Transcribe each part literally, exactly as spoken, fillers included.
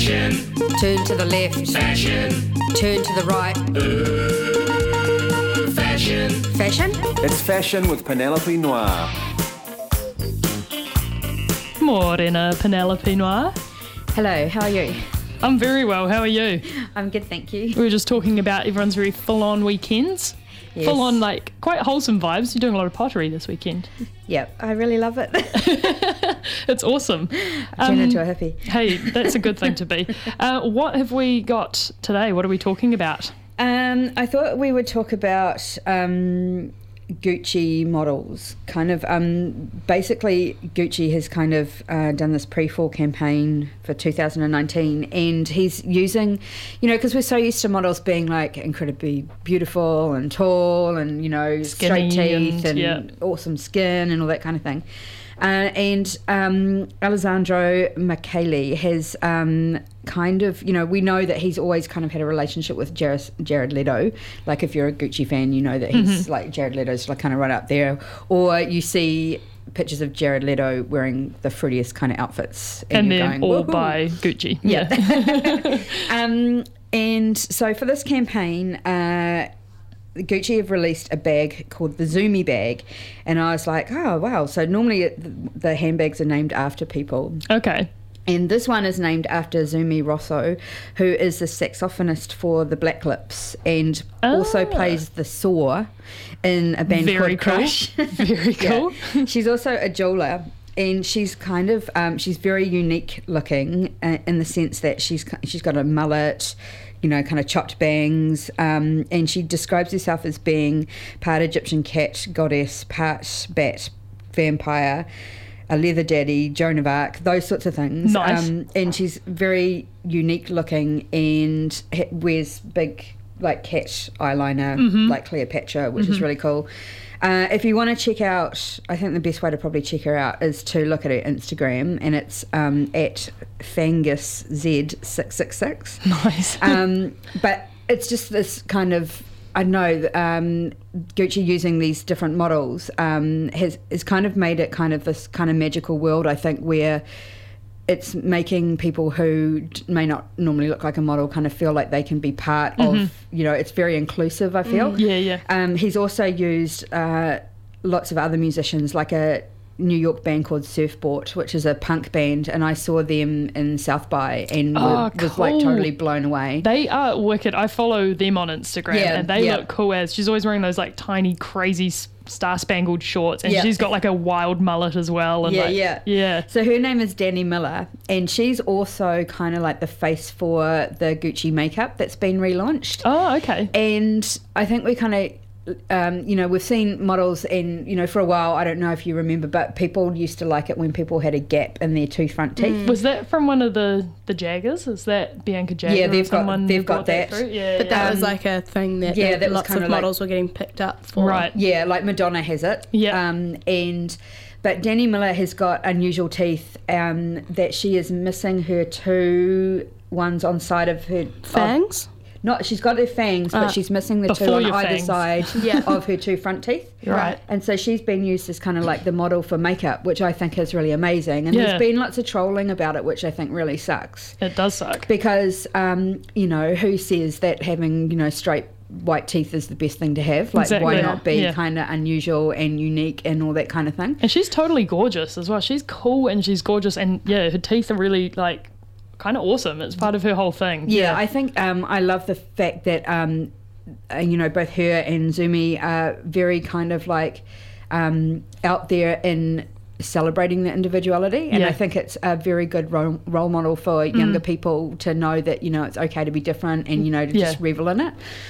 Fashion. Turn to the left. Fashion. Turn to the right. Ooh, fashion. Fashion? It's Fashion with Penelope Noir. Morena, Penelope Noir. Hello, how are you? I'm very well. How are you? I'm good, thank you. We were just talking about everyone's very full-on weekends. Yes. Full-on, like, quite wholesome vibes. You're doing a lot of pottery this weekend. Yep, I really love it. It's awesome. Turn into a hippie. Hey, that's a good thing to be. Uh, what have we got today? What are we talking about? Um, I thought we would talk about um, Gucci models. Kind of, um, basically, Gucci has kind of uh, done this pre-fall campaign for two thousand nineteen, and he's using, you know, because we're so used to models being like incredibly beautiful and tall and, you know, Skinny straight teeth and, and, yeah. awesome skin and all that kind of thing. Uh, and um, Alessandro Michele has um, kind of, you know, we know that he's always kind of had a relationship with Jared, Jared Leto. Like, if you're a Gucci fan, you know that he's Mm-hmm. like, Jared Leto's like kind of right up there. Or you see pictures of Jared Leto wearing the fruitiest kind of outfits. And, you're then going, all "Woohoo." by Gucci. Yeah. um, and so for this campaign, uh, Gucci have released a bag called the Zumi bag, and I was like, oh wow, so normally it, the handbags are named after people, Okay. and this one is named after Zumi Rosso, who is the saxophonist for the Black Lips and also Ah. plays the saw in a band Very called cool. Crush. Very cool. Yeah. She's also a jeweler, and she's kind of um, she's very unique looking uh, in the sense that she's she's got a mullet, you know, kind of chopped bangs, um, and she describes herself as being part Egyptian cat goddess, part bat vampire, a leather daddy, Joan of Arc, those sorts of things. Nice. Um, and she's very unique looking and ha- wears big like cat eyeliner, Mm-hmm. like Cleopatra, which is really cool. Uh, if you want to check out, I think the best way to probably check her out is to look at her Instagram, and it's um, at Fangus Z six six six. Nice. Um, but it's just this kind of, I don't know, um, Gucci using these different models um, has, has kind of made it kind of this kind of magical world, I think, where it's making people who d- may not normally look like a model kind of feel like they can be part of, you know, it's very inclusive, I feel. Yeah, yeah. Um, he's also used uh, lots of other musicians, like a New York band called Surfboard, which is a punk band, and I saw them in South by and Oh, were, was like cool. totally blown away. They are wicked. I follow them on Instagram, Yeah, and they yeah. look cool as. She's always wearing those like tiny, crazy s- star-spangled shorts, and Yeah. she's got like a wild mullet as well. And Yeah, like, yeah. yeah. So her name is Danny Miller, and she's also kind of like the face for the Gucci makeup that's been relaunched. Oh, okay. And I think we kind of, um, you know, we've seen models, and you know, for a while, I don't know if you remember, but people used to like it when people had a gap in their two front teeth. Was that from one of the the Jaggers? Is that Bianca Jagger? Yeah, or they've got- someone they've who got brought that. through? Yeah, But yeah. that Um, was like a thing that, yeah, that that was lots of kinda like- models were getting picked up for. Right. Yeah, like Madonna has it. Yeah. Um, and but Danny Miller has got unusual teeth. Um, that she is missing her two ones on side of her Fangs? Of, not she's got her fangs, but Ah. she's missing the two Before on your either fangs. side Yeah. of her two front teeth. Right. And so she's been used as kind of like the model for makeup, which I think is really amazing. And Yeah. there's been lots of trolling about it, which I think really sucks. It does suck. Because, um, you know, who says that having, you know, straight white teeth is the best thing to have? Like, Exactly. why Yeah. not be Yeah. kind of unusual and unique and all that kind of thing? And she's totally gorgeous as well. She's cool and she's gorgeous, and yeah, her teeth are really like kind of awesome. It's part of her whole thing. Yeah, I think um, I love the fact that, um, uh, you know, both her and Zumi are very kind of like um, out there in celebrating the individuality, and Yeah. I think it's a very good role, role model for younger people to know that, you know, it's okay to be different and, you know, to Yeah. just revel in it.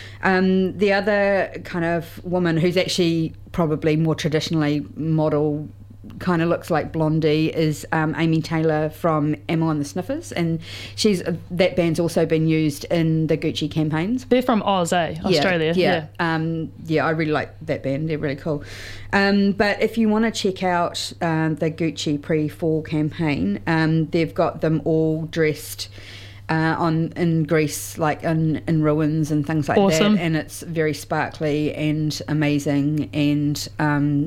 Um, the other kind of woman who's actually probably more traditionally model kind of looks like Blondie is um, Amy Taylor from Emma and the Sniffers, and she's uh, that band's also been used in the Gucci campaigns. They're from Oz, eh? Australia. Yeah, yeah. Um, yeah, I really like that band. They're really cool. Um, but if you want to check out um, the Gucci pre-fall campaign, um, they've got them all dressed uh, on in Greece, like in, in ruins and things like Awesome. that, and it's very sparkly and amazing, and um,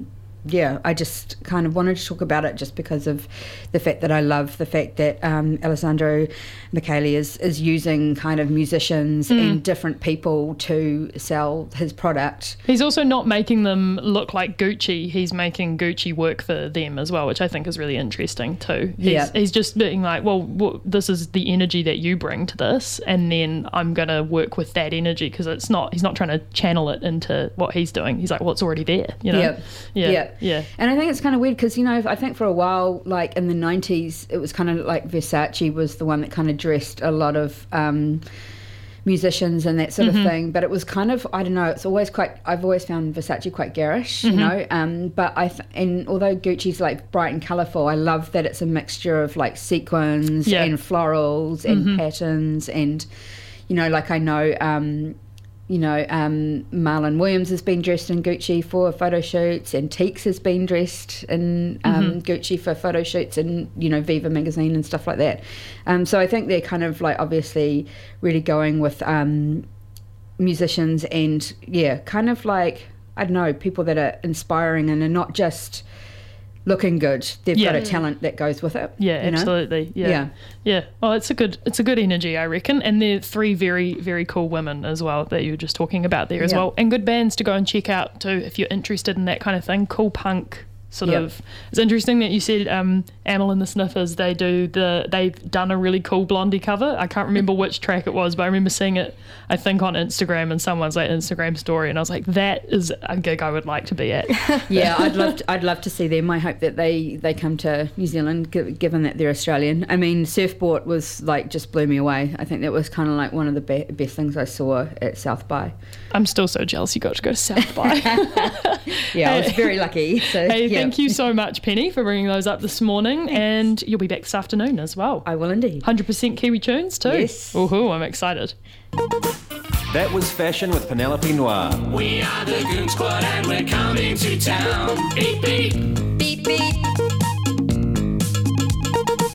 yeah, I just kind of wanted to talk about it just because of the fact that I love the fact that um, Alessandro Michele is, is using kind of musicians mm. and different people to sell his product. He's also not making them look like Gucci. He's making Gucci work for them as well, which I think is really interesting too. He's, yeah. he's just being like, well, well, this is the energy that you bring to this, and then I'm going to work with that energy, because it's not, he's not trying to channel it into what he's doing. He's like, well, it's already there, you know? Yeah. Yeah. Yeah. yeah. And I think it's kind of weird because, you know, I think for a while, like in the nineties, it was kind of like Versace was the one that kind of dressed a lot of um, musicians and that sort mm-hmm. of thing. But it was kind of, I don't know, it's always quite, I've always found Versace quite garish, mm-hmm. you know. Um, but I, th- and although Gucci's like bright and colourful, I love that it's a mixture of like sequins yeah. and florals and mm-hmm. patterns and, you know, like I know, um, you know, um, Marlon Williams has been dressed in Gucci for photo shoots, and Teeks has been dressed in um, mm-hmm. Gucci for photo shoots and, you know, Viva magazine and stuff like that. Um, so I think they're kind of like obviously really going with um, musicians and, yeah, kind of like, I don't know, people that are inspiring and are not just looking good. They've yeah. got a talent that goes with it. Yeah, you know? absolutely. Yeah. Yeah. Yeah. Well, it's a good it's a good energy, I reckon. And they're three very, very cool women as well that you were just talking about there as Yeah. well. And good bands to go and check out too if you're interested in that kind of thing. Cool punk sort Yep. of. It's interesting that you said um, Amyl and the Sniffers, they do the they've done a really cool Blondie cover. I can't remember which track it was, but I remember seeing it, I think, on Instagram and someone's like Instagram story, and I was like, that is a gig I would like to be at. Yeah, I'd love to, I'd love to see them. I hope that they, they come to New Zealand, gi- given that they're Australian. I mean, Surfboard was like just blew me away. I think that was kind of like one of the be- best things I saw at South by. I'm still so jealous you got to go to South by. Yeah, I was very lucky. So Hey, yeah. thank you so much, Penny, for bringing those up this morning. Thanks. And you'll be back this afternoon as well. I will indeed. one hundred percent Kiwi tunes too. Yes. Woohoo, I'm excited. That was Fashion with Penelope Noir. We are the Goon Squad and we're coming to town. Beep, beep. Beep, beep.